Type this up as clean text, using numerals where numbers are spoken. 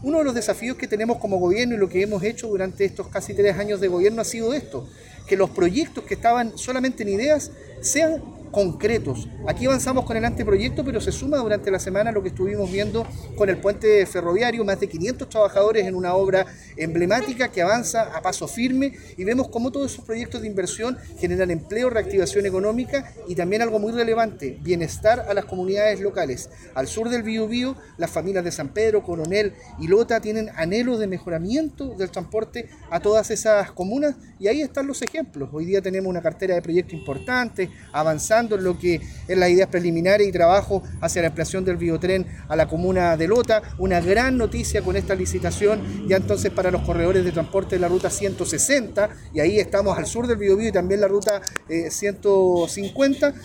Uno de los desafíos que tenemos como gobierno y lo que hemos hecho durante estos casi 3 años de gobierno ha sido esto, que los proyectos que estaban solamente en ideas sean concretos. Aquí avanzamos con el anteproyecto, pero se suma durante la semana lo que estuvimos viendo con el puente ferroviario, más de 500 trabajadores en una obra emblemática que avanza a paso firme, y vemos cómo todos esos proyectos de inversión generan empleo, reactivación económica y también algo muy relevante, bienestar a las comunidades locales. Al sur del Biobío, las familias de San Pedro, Coronel y Lota tienen anhelos de mejoramiento del transporte a todas esas comunas, y ahí están los ejemplos. Hoy día tenemos una cartera de proyectos importantes, avanzando en lo que es las ideas preliminares y trabajo hacia la ampliación del biotren a la comuna de Lota. Una gran noticia con esta licitación ya entonces para los corredores de transporte de la ruta 160, y ahí estamos al sur del Biobío y también la ruta 150,